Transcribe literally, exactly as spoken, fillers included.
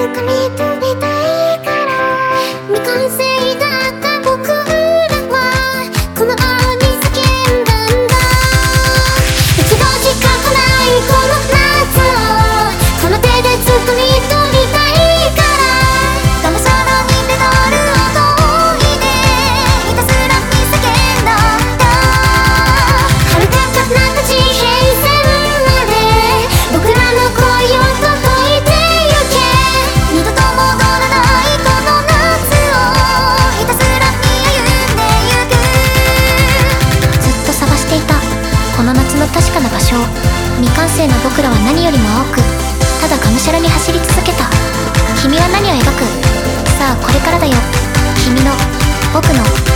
掴み取りたいから未完成だった僕らはこの青に叫んだんだ。一度しか来ないこの夏をこの手で掴み取りたいからがむしゃらにペダルを研いでひたすらに叫んだんだ。遥か彼方地平線まで僕らの恋を届いてゆけ。二度と戻らないこの夏をひたすらに歩んでゆく。ずっと探していたこの夏の確かな場所を未完成の僕らは何よりも多くただがむしゃらに走り続けた。君は何を描く？さあこれからだよ。君の僕の